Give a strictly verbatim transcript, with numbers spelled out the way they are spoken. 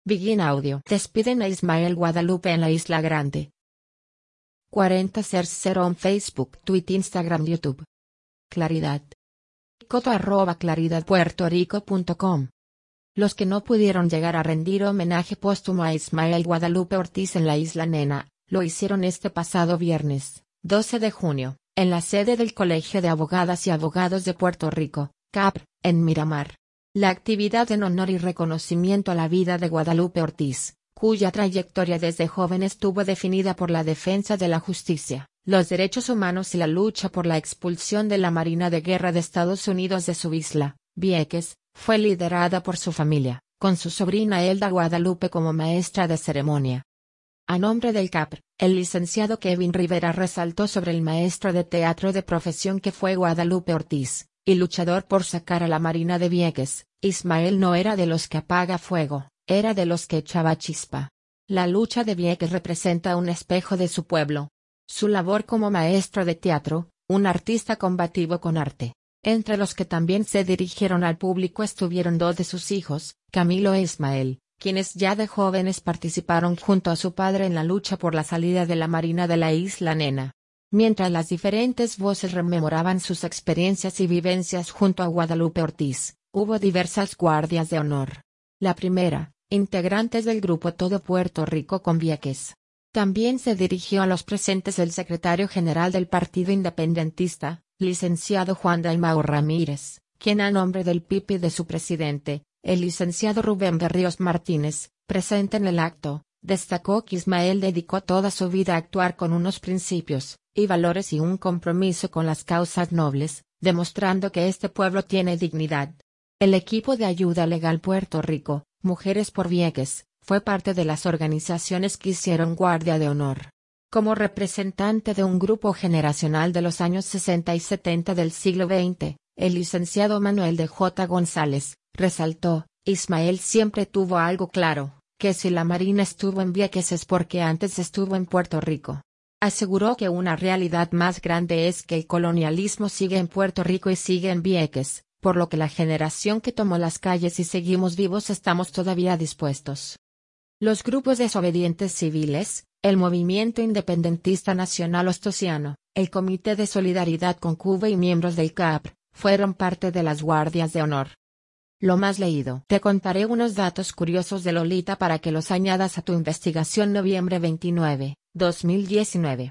Begin Audio. Despiden a Ismael Guadalupe en la Isla Grande. cuarenta cero en Facebook, Twitter, Instagram, YouTube. Claridad. Coto arroba claridad puerto rico punto com. Los que no pudieron llegar a rendir homenaje póstumo a Ismael Guadalupe Ortiz en la Isla Nena, lo hicieron este pasado viernes, doce de junio, en la sede del Colegio de Abogadas y Abogados de Puerto Rico, C A P R, en Miramar. La actividad en honor y reconocimiento a la vida de Guadalupe Ortiz, cuya trayectoria desde joven estuvo definida por la defensa de la justicia, los derechos humanos y la lucha por la expulsión de la Marina de Guerra de Estados Unidos de su isla, Vieques, fue liderada por su familia, con su sobrina Elda Guadalupe como maestra de ceremonia. A nombre del C A P R, el licenciado Kevin Rivera resaltó sobre el maestro de teatro de profesión que fue Guadalupe Ortiz, y luchador por sacar a la Marina de Vieques. Ismael no era de los que apaga fuego, era de los que echaba chispa. La lucha de Vieques representa un espejo de su pueblo. Su labor como maestro de teatro, un artista combativo con arte. Entre los que también se dirigieron al público estuvieron dos de sus hijos, Camilo e Ismael, quienes ya de jóvenes participaron junto a su padre en la lucha por la salida de la Marina de la Isla Nena. Mientras las diferentes voces rememoraban sus experiencias y vivencias junto a Guadalupe Ortiz, hubo diversas guardias de honor. La primera, integrantes del grupo Todo Puerto Rico con Vieques. También se dirigió a los presentes el secretario general del Partido Independentista, licenciado Juan Dalmau Ramírez, quien a nombre del P I P y de su presidente, el licenciado Rubén Berríos Martínez, presente en el acto, destacó que Ismael dedicó toda su vida a actuar con unos principios y valores y un compromiso con las causas nobles, demostrando que este pueblo tiene dignidad. El equipo de ayuda legal Puerto Rico, Mujeres por Vieques, fue parte de las organizaciones que hicieron guardia de honor. Como representante de un grupo generacional de los años sesenta y setenta del siglo veinte, el licenciado Manuel de J. González, resaltó, Ismael siempre tuvo algo claro, que si la Marina estuvo en Vieques es porque antes estuvo en Puerto Rico. Aseguró que una realidad más grande es que el colonialismo sigue en Puerto Rico y sigue en Vieques, por lo que la generación que tomó las calles y seguimos vivos estamos todavía dispuestos. Los grupos desobedientes civiles, el Movimiento Independentista Nacional Ostosiano, el Comité de Solidaridad con Cuba y miembros del C A P R, fueron parte de las guardias de honor. Lo más leído. Te contaré unos datos curiosos de Lolita para que los añadas a tu investigación. Noviembre veintinueve, dos mil diecinueve.